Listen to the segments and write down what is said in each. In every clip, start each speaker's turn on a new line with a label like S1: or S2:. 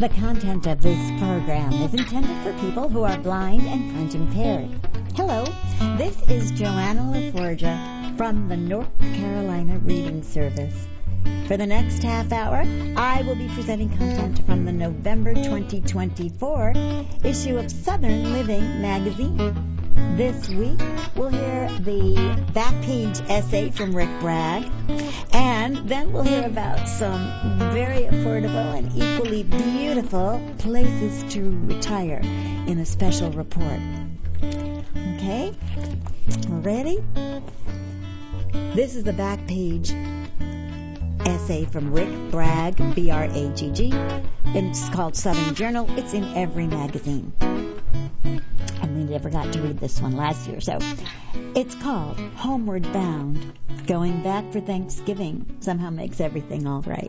S1: The content of this program is intended for people who are blind and print impaired. Hello, this is Joanna LaForgia from the North Carolina Reading Service. For the next half hour, I will be presenting content from the November 2024 issue of Southern Living magazine. This week, we'll hear the back page essay from Rick Bragg, and then we'll hear about some very affordable and equally beautiful places to retire in a special report. Okay? Ready? This is the back page essay from Rick Bragg, B-R-A-G-G. It's called Southern Journal. It's in every magazine. And we never got to read this one last year. So it's called Homeward Bound. Going back for Thanksgiving somehow makes everything all right.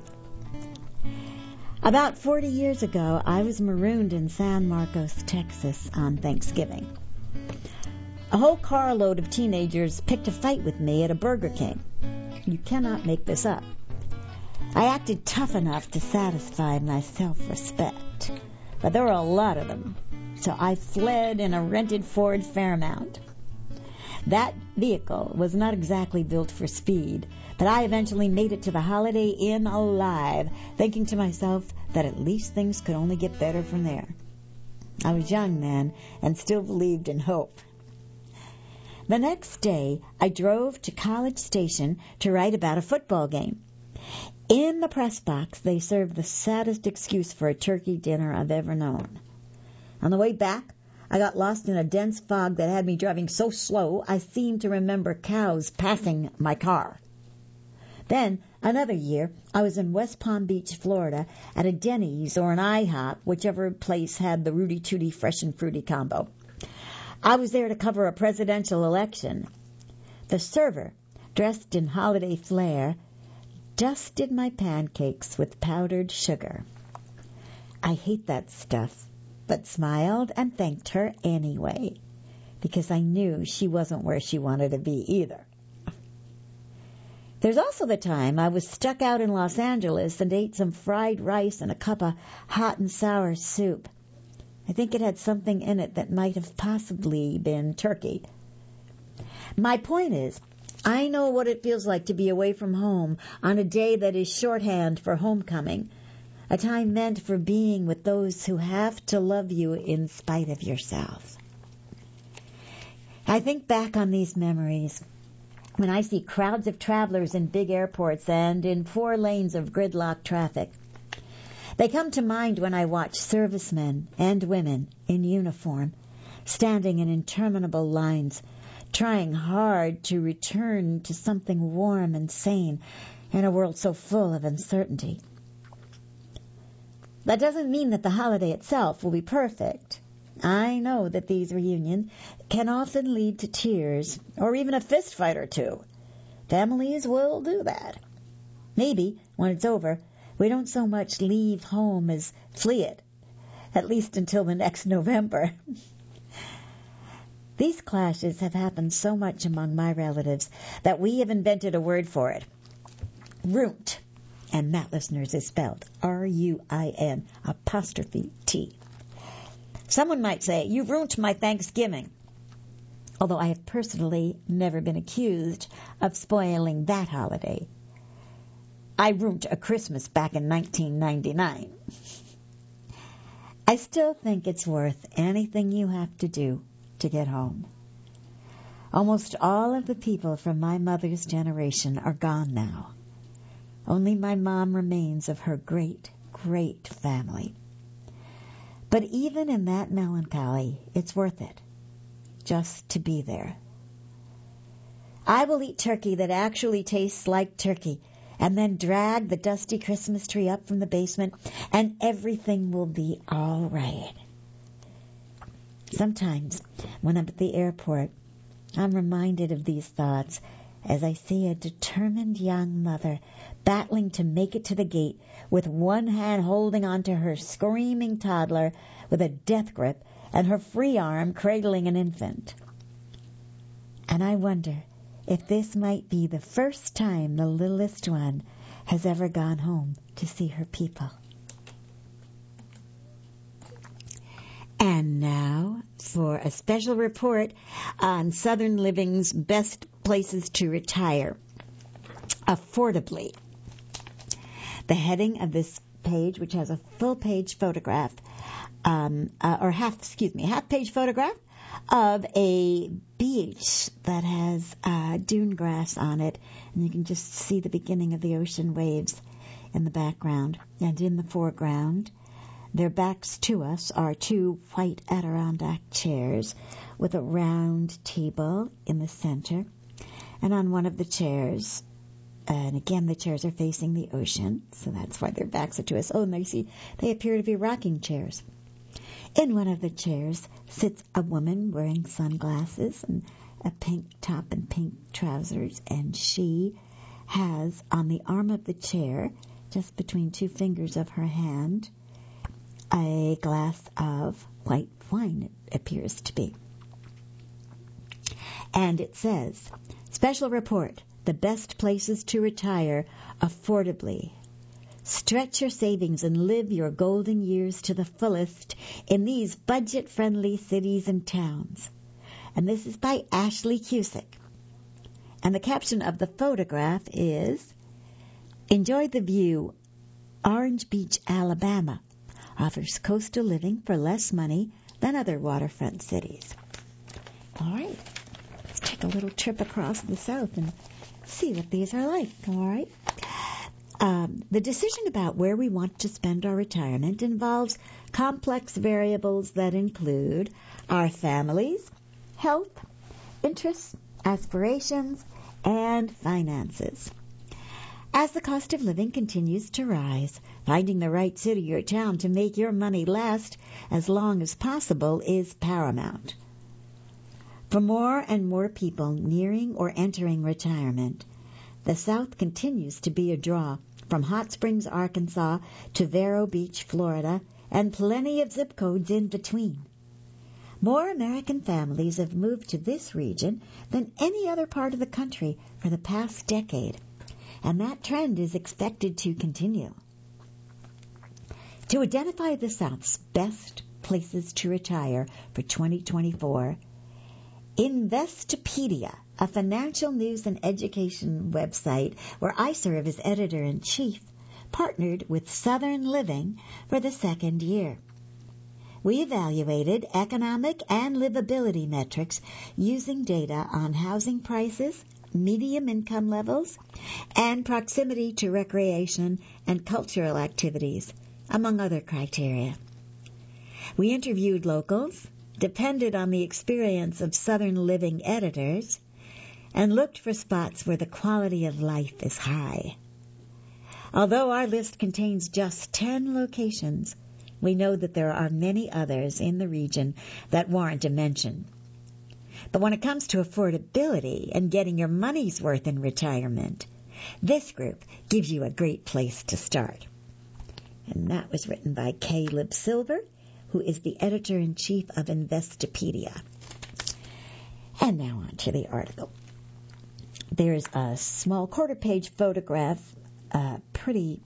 S1: About 40 years ago, I was marooned in San Marcos, Texas on Thanksgiving. A whole carload of teenagers picked a fight with me at a Burger King. You cannot make this up. I acted tough enough to satisfy my self-respect, but there were a lot of them, so I fled in a rented Ford Fairmount. That vehicle was not exactly built for speed, but I eventually made it to the Holiday Inn alive, thinking to myself that at least things could only get better from there. I was young then and still believed in hope. The next day, I drove to College Station to write about a football game. In the press box, they served the saddest excuse for a turkey dinner I've ever known. On the way back, I got lost in a dense fog that had me driving so slow I seemed to remember cows passing my car. Then, another year, I was in West Palm Beach, Florida, at a Denny's or an IHOP, whichever place had the Rudy Tooty Fresh and Fruity combo. I was there to cover a presidential election. The server, dressed in holiday flair, dusted my pancakes with powdered sugar. I hate that stuff, but smiled and thanked her anyway, because I knew she wasn't where she wanted to be either. There's also the time I was stuck out in Los Angeles and ate some fried rice and a cup of hot and sour soup. I think it had something in it that might have possibly been turkey. My point is, I know what it feels like to be away from home on a day that is shorthand for homecoming, a time meant for being with those who have to love you in spite of yourself. I think back on these memories when I see crowds of travelers in big airports and in 4 lanes of gridlock traffic. They come to mind when I watch servicemen and women in uniform standing in interminable lines, trying hard to return to something warm and sane in a world so full of uncertainty. That doesn't mean that the holiday itself will be perfect. I know that these reunions can often lead to tears or even a fist fight or two. Families will do that. Maybe, when it's over, we don't so much leave home as flee it, at least until the next November. These clashes have happened so much among my relatives that we have invented a word for it. Ruint. And Matt Listeners is spelled R-U-I-N''T. Someone might say, "You ruined my Thanksgiving," although I have personally never been accused of spoiling that holiday. I ruined a Christmas back in 1999. I still think it's worth anything you have to do to get home. Almost all of the people from my mother's generation are gone now. Only my mom remains of her great, great family. But even in that melancholy, it's worth it, just to be there. I will eat turkey that actually tastes like turkey, and then drag the dusty Christmas tree up from the basement, and everything will be all right. Sometimes, when I'm at the airport, I'm reminded of these thoughts as I see a determined young mother battling to make it to the gate with one hand holding onto her screaming toddler with a death grip and her free arm cradling an infant. And I wonder if this might be the first time the littlest one has ever gone home to see her people. And now for a special report on Southern Living's best places to retire affordably. The heading of this page, which has a full-page photograph, half-page photograph of a beach that has dune grass on it, and you can just see the beginning of the ocean waves in the background. And in the foreground, their backs to us are two white Adirondack chairs with a round table in the center. And on one of the chairs, and again the chairs are facing the ocean, so that's why their backs are to us. Oh, and they appear to be rocking chairs. In one of the chairs sits a woman wearing sunglasses and a pink top and pink trousers, and she has on the arm of the chair, just between two fingers of her hand, a glass of white wine, it appears to be. And it says, special report, the best places to retire affordably. Stretch your savings and live your golden years to the fullest in these budget-friendly cities and towns. And this is by Ashley Cusick. And the caption of the photograph is, enjoy the view. Orange Beach, Alabama offers coastal living for less money than other waterfront cities. All right, let's take a little trip across the South and see what these are like. All right. The decision about where we want to spend our retirement involves complex variables that include our families, health, interests, aspirations, and finances. As the cost of living continues to rise, finding the right city or town to make your money last as long as possible is paramount. For more and more people nearing or entering retirement, the South continues to be a draw, from Hot Springs, Arkansas to Vero Beach, Florida, and plenty of zip codes in between. More American families have moved to this region than any other part of the country for the past decade, and that trend is expected to continue. To identify the South's best places to retire for 2024, Investopedia, a financial news and education website where I serve as editor-in-chief, partnered with Southern Living for the second year. We evaluated economic and livability metrics using data on housing prices, medium income levels, and proximity to recreation and cultural activities, among other criteria. We interviewed locals, depended on the experience of Southern Living editors, and looked for spots where the quality of life is high. Although our list contains just 10 locations, we know that there are many others in the region that warrant a mention. But when it comes to affordability and getting your money's worth in retirement, this group gives you a great place to start. And that was written by Caleb Silver, who is the editor-in-chief of Investopedia. And now on to the article. There's a small quarter-page photograph, pretty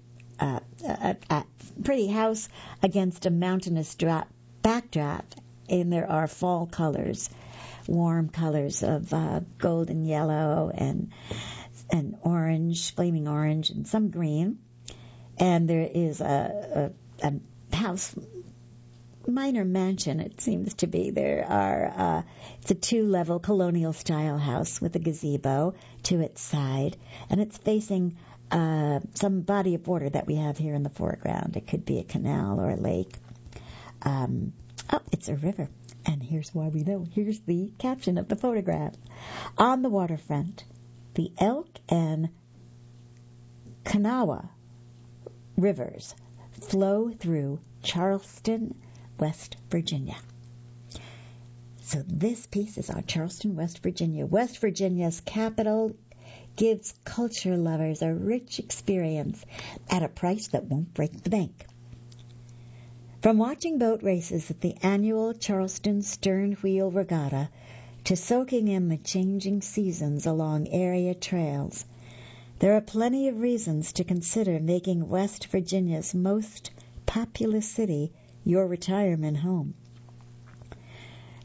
S1: house against a mountainous backdrop, and there are fall colors, warm colors of golden yellow and orange, flaming orange, and some green. And there is a house, minor mansion, it seems to be. It's a 2-level colonial-style house with a gazebo to its side, and it's facing some body of water that we have here in the foreground. It could be a canal or a lake. It's a river, and here's why we know. Here's the caption of the photograph. On the waterfront, the Elk and Kanawha rivers flow through Charleston, West Virginia. So this piece is on Charleston, West Virginia. West Virginia's capital gives culture lovers a rich experience at a price that won't break the bank. From watching boat races at the annual Charleston Stern Wheel Regatta to soaking in the changing seasons along area trails, there are plenty of reasons to consider making West Virginia's most populous city your retirement home.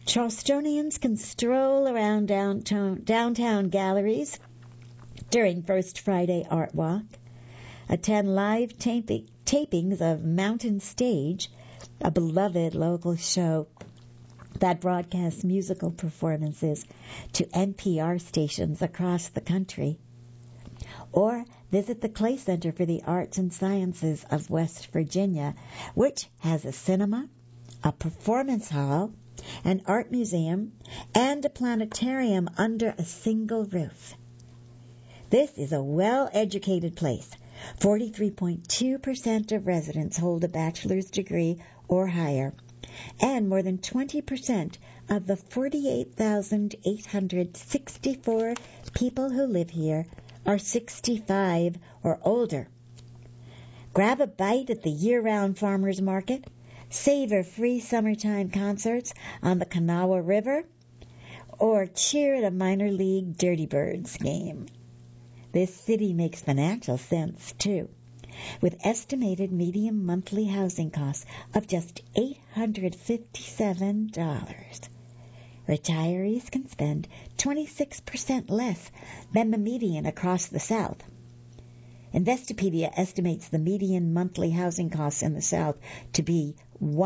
S1: Charlestonians can stroll around downtown galleries during First Friday Art Walk, attend live tapings of Mountain Stage, a beloved local show that broadcasts musical performances to NPR stations across the country, or visit the Clay Center for the Arts and Sciences of West Virginia, which has a cinema, a performance hall, an art museum, and a planetarium under a single roof. This is a well-educated place. 43.2% of residents hold a bachelor's degree or higher, and more than 20% of the 48,864 people who live here are 65 or older. Grab a bite at the year-round farmers market, savor free summertime concerts on the Kanawha River, or cheer at a minor league Dirty Birds game. This city makes financial sense, too, with estimated median monthly housing costs of just $857. Retirees can spend 26% less than the median across the South. Investopedia estimates the median monthly housing costs in the South to be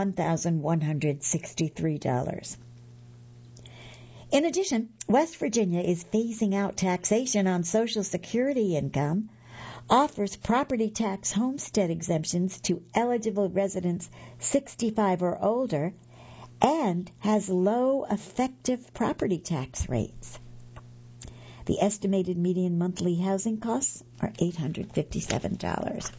S1: $1,163. In addition, West Virginia is phasing out taxation on Social Security income, offers property tax homestead exemptions to eligible residents 65 or older, and has low effective property tax rates. The estimated median monthly housing costs are $857.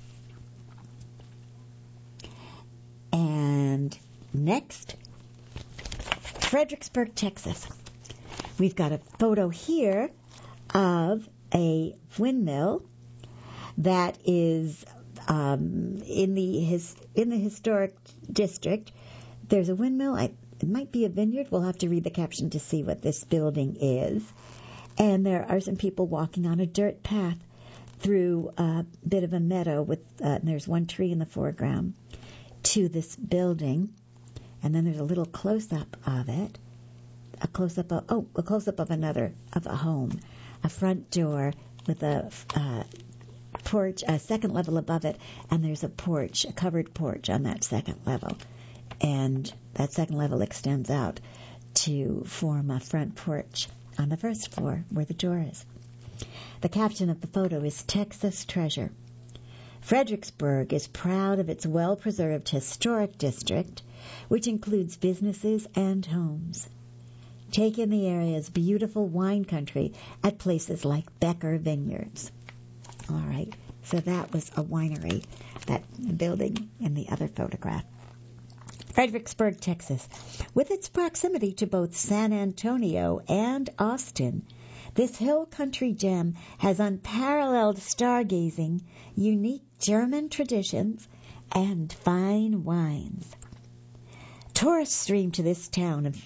S1: And next, Fredericksburg, Texas. We've got a photo here of a windmill that is in the historic district. There's a windmill. It might be a vineyard. We'll have to read the caption to see what this building is. And there are some people walking on a dirt path through a bit of a meadow with there's one tree in the foreground to this building. And then there's a little close-up of it. A close-up of a home, a front door with a porch, a second level above it, and there's a porch, a covered porch on that second level. And that second level extends out to form a front porch on the first floor where the door is. The caption of the photo is Texas Treasure. Fredericksburg is proud of its well-preserved historic district, which includes businesses and homes. Take in the area's beautiful wine country at places like Becker Vineyards. All right, so that was a winery, that building in the other photograph. Fredericksburg, Texas. With its proximity to both San Antonio and Austin, this hill country gem has unparalleled stargazing, unique German traditions, and fine wines. Tourists stream to this town of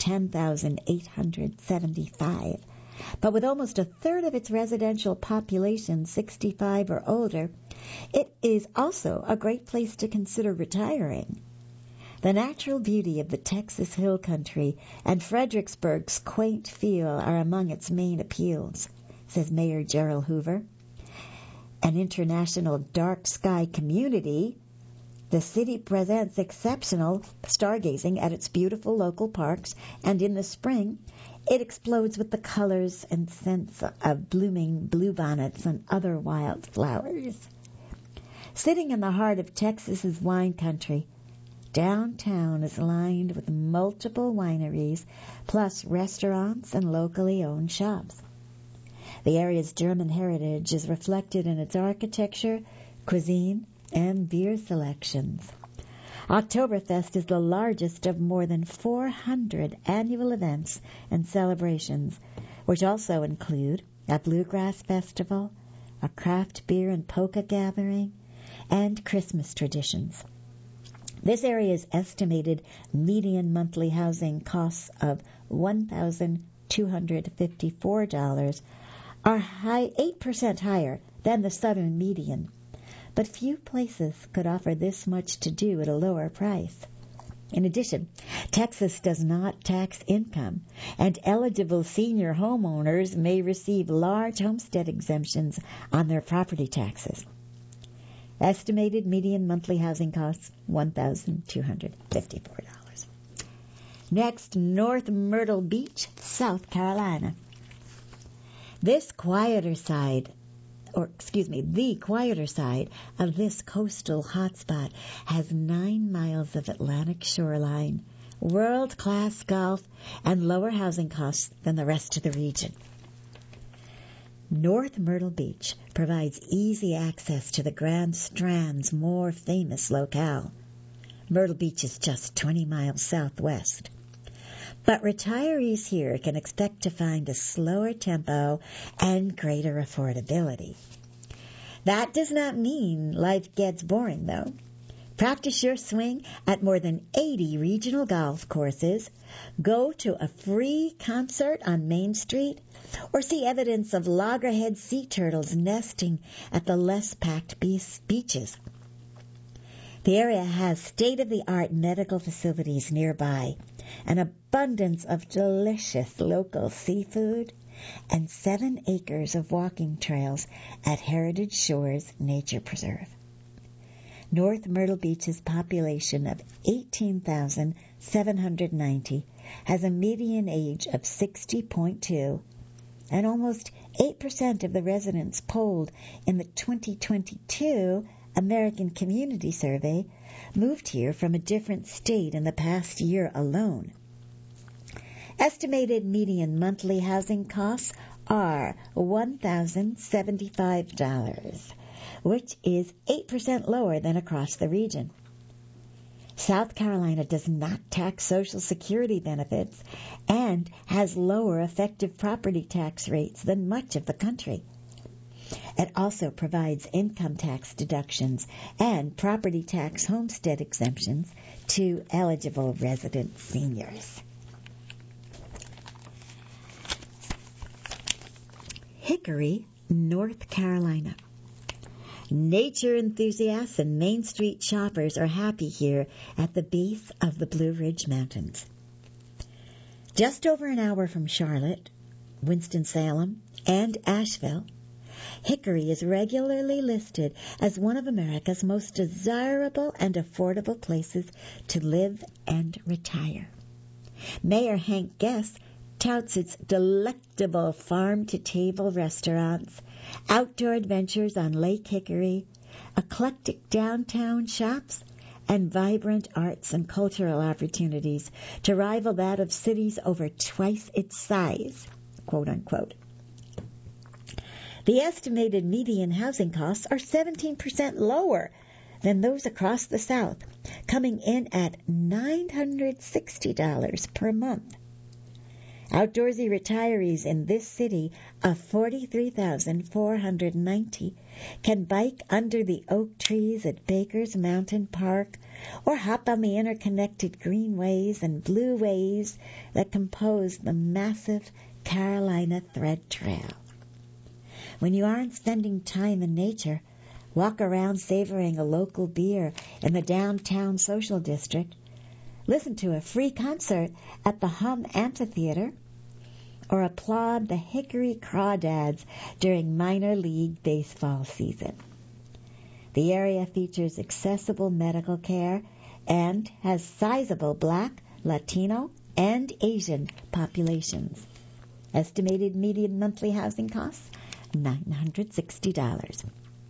S1: 10,875, but with almost a third of its residential population 65 or older, it is also a great place to consider retiring. The natural beauty of the Texas Hill Country and Fredericksburg's quaint feel are among its main appeals, says Mayor Gerald Hoover. An international dark sky community, the city presents exceptional stargazing at its beautiful local parks, and in the spring, it explodes with the colors and scents of blooming bluebonnets and other wild flowers. Sitting in the heart of Texas's wine country, downtown is lined with multiple wineries, plus restaurants and locally owned shops. The area's German heritage is reflected in its architecture, cuisine, and beer selections. Oktoberfest is the largest of more than 400 annual events and celebrations, which also include a bluegrass festival, a craft beer and polka gathering, and Christmas traditions. This area's estimated median monthly housing costs of $1,254 are 8% higher than the southern median, but few places could offer this much to do at a lower price. In addition, Texas does not tax income, and eligible senior homeowners may receive large homestead exemptions on their property taxes. Estimated median monthly housing costs, $1,254. Next, North Myrtle Beach, South Carolina. The quieter side of this coastal hotspot has 9 miles of Atlantic shoreline, world-class golf, and lower housing costs than the rest of the region. North Myrtle Beach provides easy access to the Grand Strand's more famous locale. Myrtle Beach is just 20 miles southwest. But retirees here can expect to find a slower tempo and greater affordability. That does not mean life gets boring, though. Practice your swing at more than 80 regional golf courses, go to a free concert on Main Street, or see evidence of loggerhead sea turtles nesting at the less packed beaches. The area has state-of-the-art medical facilities nearby, an abundance of delicious local seafood, and 7 acres of walking trails at Heritage Shores Nature Preserve. North Myrtle Beach's population of 18,790 has a median age of 60.2, and almost 8% of the residents polled in the 2022 American Community Survey moved here from a different state in the past year alone. Estimated median monthly housing costs are $1,075, which is 8% lower than across the region. South Carolina does not tax Social Security benefits and has lower effective property tax rates than much of the country. It also provides income tax deductions and property tax homestead exemptions to eligible resident seniors. Hickory, North Carolina. Nature enthusiasts and Main Street shoppers are happy here at the base of the Blue Ridge Mountains. Just over an hour from Charlotte, Winston-Salem, and Asheville, Hickory is regularly listed as one of America's most desirable and affordable places to live and retire. Mayor Hank Guest touts its delectable farm-to-table restaurants, outdoor adventures on Lake Hickory, eclectic downtown shops, and vibrant arts and cultural opportunities to rival that of cities over twice its size, quote unquote. The estimated median housing costs are 17% lower than those across the South, coming in at $960 per month. Outdoorsy retirees in this city of 43,490 can bike under the oak trees at Baker's Mountain Park or hop on the interconnected greenways and blue ways that compose the massive Carolina Thread Trail. When you aren't spending time in nature, walk around savoring a local beer in the downtown social district, listen to a free concert at the Hum Amphitheater, or applaud the Hickory Crawdads during minor league baseball season. The area features accessible medical care and has sizable Black, Latino, and Asian populations. Estimated median monthly housing costs, $960.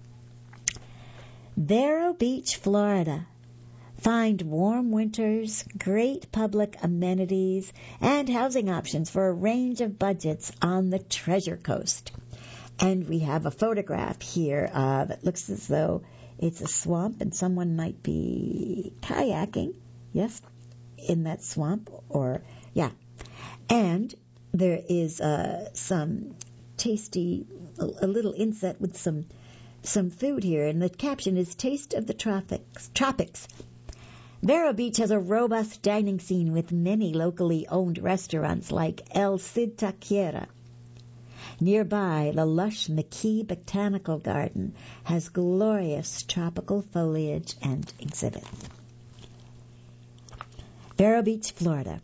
S1: Vero Beach, Florida. Find warm winters, great public amenities, and housing options for a range of budgets on the Treasure Coast. And we have a photograph here that looks as though it's a swamp and someone might be kayaking, yes, in that swamp, And there is some tasty, a little inset with some food here, and the caption is Taste of the Tropics. Vero Beach has a robust dining scene with many locally owned restaurants like El Cid Taquera. Nearby, the lush McKee Botanical Garden has glorious tropical foliage and exhibits. Vero Beach, Florida.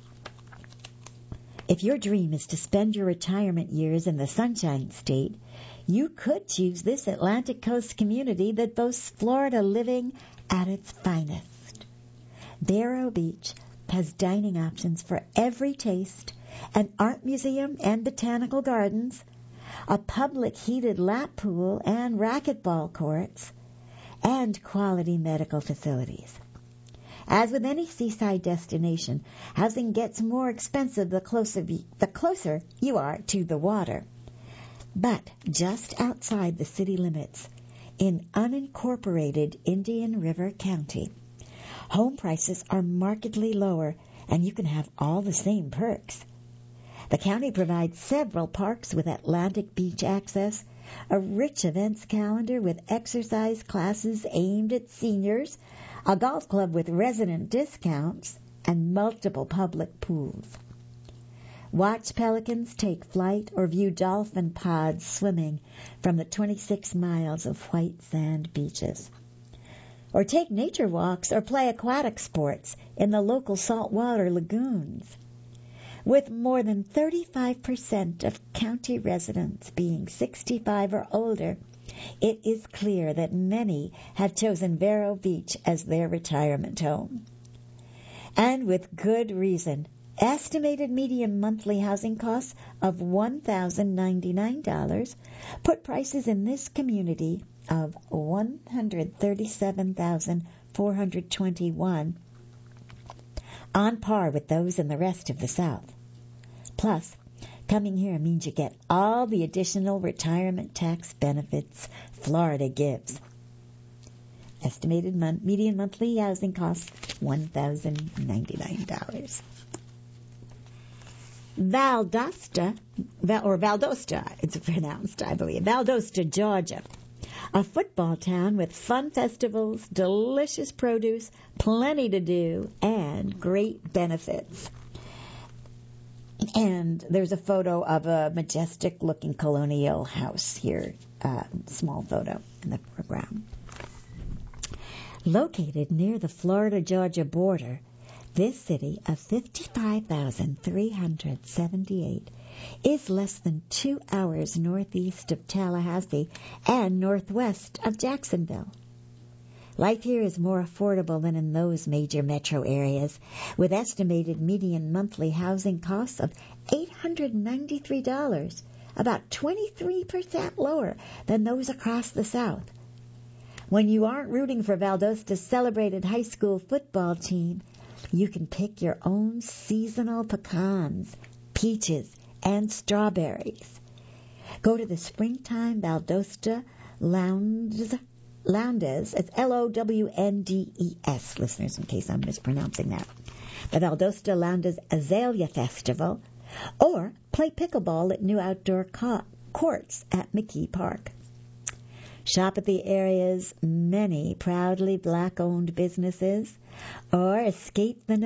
S1: If your dream is to spend your retirement years in the Sunshine State, you could choose this Atlantic Coast community that boasts Florida living at its finest. Vero Beach has dining options for every taste, an art museum and botanical gardens, a public heated lap pool and racquetball courts, and quality medical facilities. As with any seaside destination, housing gets more expensive the closer you are to the water. But just outside the city limits, in unincorporated Indian River County, home prices are markedly lower, and you can have all the same perks. The county provides several parks with Atlantic Beach access, a rich events calendar with exercise classes aimed at seniors, a golf club with resident discounts, and multiple public pools. Watch pelicans take flight or view dolphin pods swimming from the 26 miles of white sand beaches. Or take nature walks or play aquatic sports in the local saltwater lagoons. With more than 35% of county residents being 65 or older, it is clear that many have chosen Vero Beach as their retirement home. And with good reason. Estimated median monthly housing costs of $1,099 put prices in this community of $137,421 on par with those in the rest of the South. Plus, coming here means you get all the additional retirement tax benefits Florida gives. Estimated median monthly housing costs, $1,099. Valdosta, it's pronounced, I believe, Valdosta, Georgia. A football town with fun festivals, delicious produce, plenty to do, and great benefits. And there's a photo of a majestic-looking colonial house here, small photo in the foreground. Located near the Florida-Georgia border, this city of 55,378 is less than 2 hours northeast of Tallahassee and northwest of Jacksonville. Life here is more affordable than in those major metro areas, with estimated median monthly housing costs of $893, about 23% lower than those across the South. When you aren't rooting for Valdosta's celebrated high school football team, you can pick your own seasonal pecans, peaches, and strawberries. Go to the Springtime Valdosta Lowndes, it's L-O-W-N-D-E-S, listeners, in case I'm mispronouncing that. The Valdosta Lowndes Azalea Festival, or play pickleball at new outdoor courts at McKee Park. Shop at the area's many proudly black-owned businesses, or escape the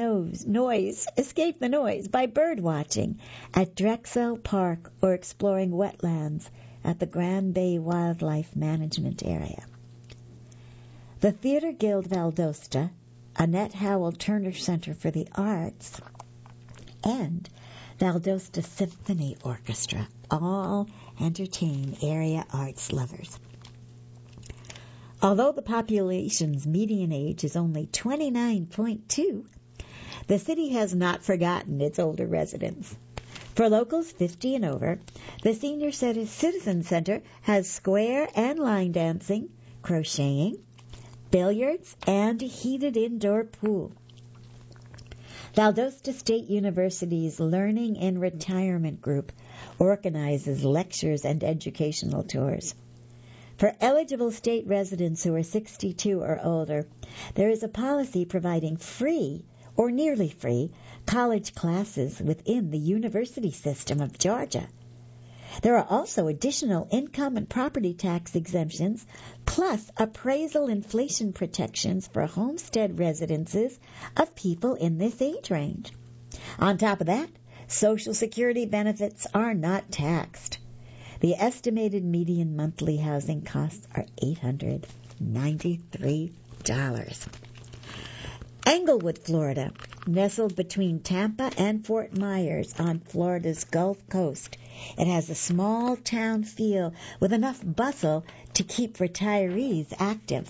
S1: noise by bird watching at Drexel Park or exploring wetlands at the Grand Bay Wildlife Management Area. The Theater Guild Valdosta, Annette Howell Turner Center for the Arts, and Valdosta Symphony Orchestra all entertain area arts lovers. Although the population's median age is only 29.2, the city has not forgotten its older residents. For locals 50 and over, the Senior Citizen Center has square and line dancing, crocheting, billiards, and a heated indoor pool. Valdosta State University's Learning and Retirement Group organizes lectures and educational tours. For eligible state residents who are 62 or older, there is a policy providing free or nearly free college classes within the university system of Georgia. There are also additional income and property tax exemptions, plus appraisal inflation protections for homestead residences of people in this age range. On top of that, Social Security benefits are not taxed. The estimated median monthly housing costs are $893. Englewood, Florida. nestled between Tampa and Fort Myers on Florida's Gulf Coast. It has a small town feel with enough bustle to keep retirees active.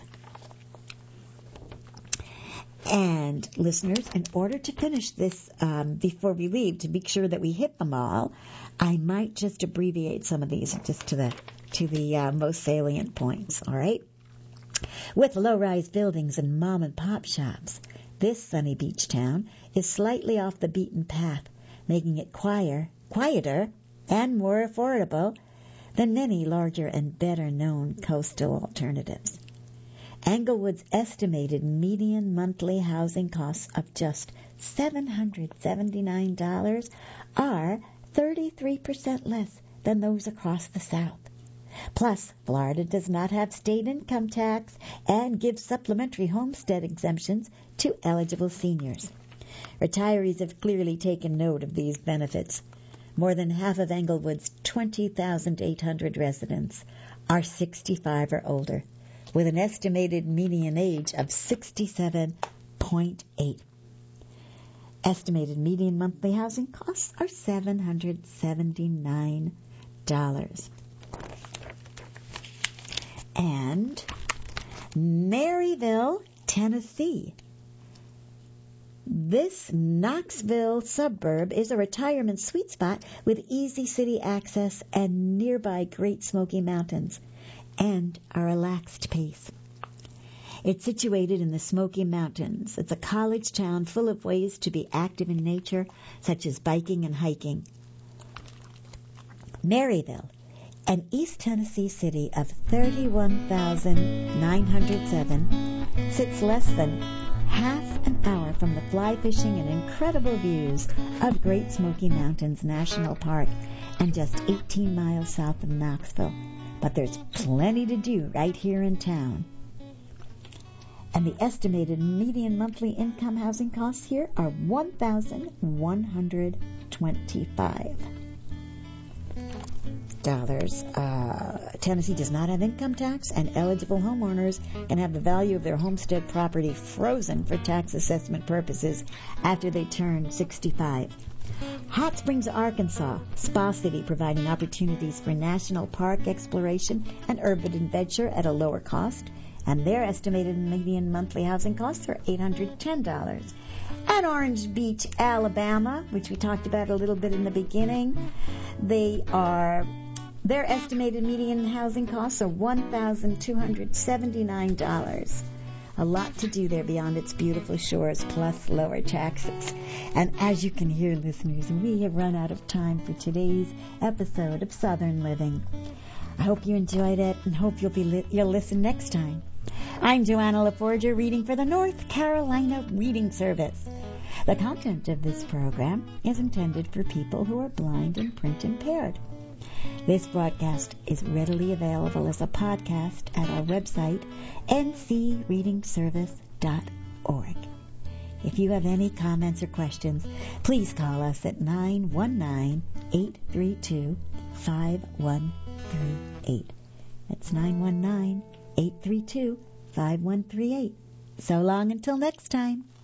S1: And listeners, in order to finish this before we leave, to make sure that we hit them all, I might just abbreviate some of these just to the most salient points. All right. With low-rise buildings and mom-and-pop shops, this sunny beach town is slightly off the beaten path, making it quieter and more affordable than many larger and better-known coastal alternatives. Englewood's estimated median monthly housing costs of just $779 are 33% less than those across the South. Plus, Florida does not have state income tax and gives supplementary homestead exemptions to eligible seniors. Retirees have clearly taken note of these benefits. More than half of Englewood's 20,800 residents are 65 or older, with an estimated median age of 67.8. Estimated median monthly housing costs are $779. And Maryville, Tennessee. This Knoxville suburb is a retirement sweet spot with easy city access and nearby Great Smoky Mountains and a relaxed pace. It's situated in the Smoky Mountains. It's a college town full of ways to be active in nature, such as biking and hiking. Maryville, an East Tennessee city of 31,907, sits less than half an hour from the fly fishing and incredible views of Great Smoky Mountains National Park and just 18 miles south of Knoxville. But there's plenty to do right here in town. And the estimated median monthly income housing costs here are $1,125. Tennessee does not have income tax, and eligible homeowners can have the value of their homestead property frozen for tax assessment purposes after they turn 65. Hot Springs, Arkansas, Spa City, providing opportunities for national park exploration and urban adventure at a lower cost, and their estimated median monthly housing costs are $810. At Orange Beach, Alabama, which we talked about a little bit in the beginning, their estimated median housing costs are $1,279. A lot to do there beyond its beautiful shores, plus lower taxes. And as you can hear, listeners, we have run out of time for today's episode of Southern Living. I hope you enjoyed it and hope you'll listen next time. I'm Joanna LaForger, reading for the North Carolina Reading Service. The content of this program is intended for people who are blind and print impaired. This broadcast is readily available as a podcast at our website, ncreadingservice.org. If you have any comments or questions, please call us at 919-832-5138. That's 919-832-5138. So long until next time.